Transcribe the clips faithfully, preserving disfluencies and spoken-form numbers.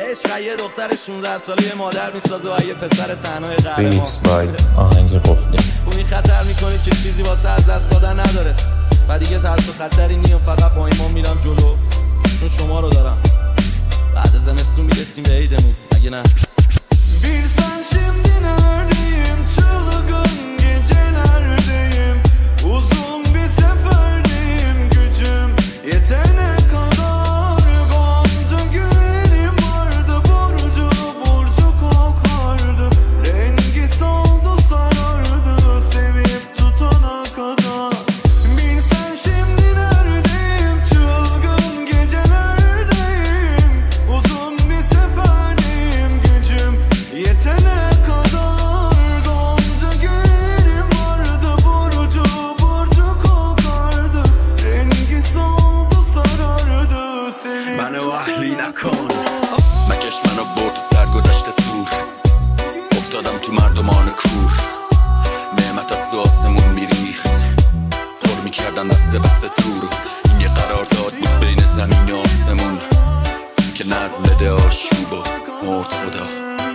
عشق یه دختر شانزده ساله یه مادر میسازه و یه پسر تنهای قهرمان. ریمیکس بای آهنگ قفلی. اون این خطر میکنی که چیزی واسه از دست دادن نداره و دیگه ترس و خطری نیم، فقط با ایمان میرم جلو چون شما رو dönem. بعد زمستون میرسیم به عیدمون اگه نه. Bilsen şimdi neredeyim, çılgın gecelerdeyim, uzun bir seferdeyim, gücüm yetene kadar. Gonca güllerim vardı, burcu burcu kokardı, rengi soldu sarardı, sevip tutana kadar. Bilsen şimdi neredeyim, çılgın gecelerdeyim, uzun bir seferdeyim, gücüm yetene kadar. Gonca güllerim vardı, burcu burcu kokardı, rengi soldu sarardı, sevip منو اهلی tutana نکن kadar. مکش منو برد و سرگذشت سور، افتادم تو مردمان کور، نعمت از تو آسمون میریخت، پر میکردن دسته بسته تور. این یه قرارداد بود بین زمین و آسمون که نظم بده آشوب و مرد خدا.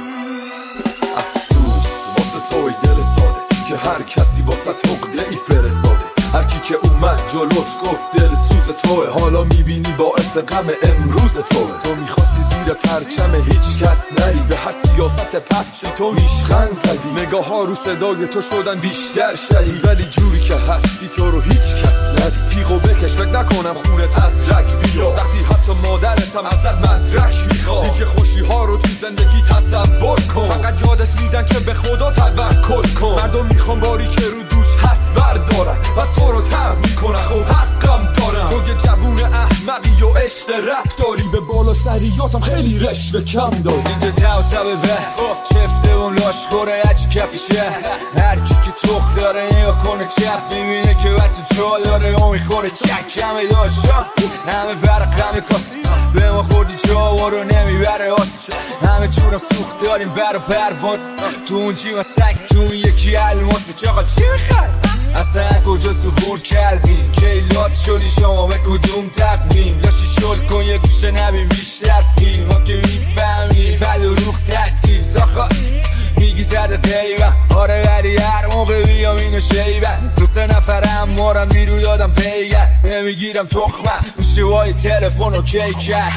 افسوس واسه توی دل ساده که هر کسی واسه عقده ای فرستاده. هر کی که اومد جلوت گفت دل سوز توه، حالا میبینی باعث غم امروز توه. تو میخواستی زیر پرچم هیچ کس نری، به هر سیاست پسشی تو ریشخند زدی. نگاه ها رو صدای تو شدن بیشتر شدی، ولی جوری که هستی تو رو هیچ کس ندی. تیغو بکش فکر نکنم خونت از رگ بیا، وقتی حتی مادرتم ازت مدرک میخواد. دیگه خوشی ها رو تو زندگی تصور کن، فقط یادت میدن که به خدا توکل کن. مردم میخوان باری که رو دوش هست بردارن، پس تو رو ترک میکنن خب حقم دارم. تو یه جوون احمقی و عشق رفت داری، به بالا سریاتم خیلی رشوه کم داری. اینجا توسبه به چفته اون لاش خوره هچی کفیشه، هر کی که تخ داره نگاه کنه چپ میبینه که بر تو جا داره اون میخوره چک. همه داشتا همه برق همه کاسی، به ما خوردی جاوا رو نمیبره آسی. همه جورم سوخت داریم بر و پرواز، تو اون جیما سک تو اون یکی الماس. چاقا چی میخوای؟ اصلا کجا سفور کردیم که ایلات شدی شما به کدوم تقدیم؟ لاشی شل کن یه گوشه نبین بیشتر فیلم ها که میفهمی بد و روخ تعطیل. ساخا میگی زده پیوه آره ولی هر موقع بیام اینو شیبن دو سه نفرم مارم بیرو یادم پیگر نمیگیرم تخمه شوای تلفن و کیکر.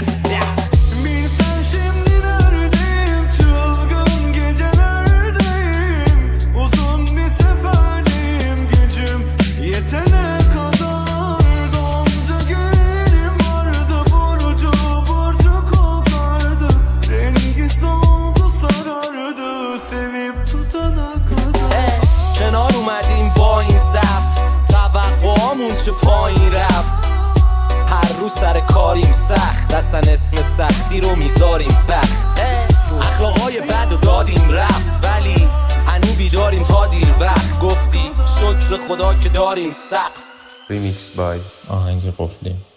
Bilsen şimdi neredeyim, çılgın gecelerdeyim, uzun bir seferdeyim, gücüm yetene kadar. Gonca güllerim vardı, burcu burcu kokardı, rengi soldu sarardı, sevip tutana kadar. کنار اومدیم با این ضعف، توقعامون چه پایین رفت. هر روز سر کاریم سخت، اصلا اسم سختی رو میذاریم بخت. اخلاقای بد و دادیم رفت، ولی هنو بیداریم تا دیر وقت. گفتی شکر خدا که داریم سقف. ریمیکس بای آهنگ قفلی.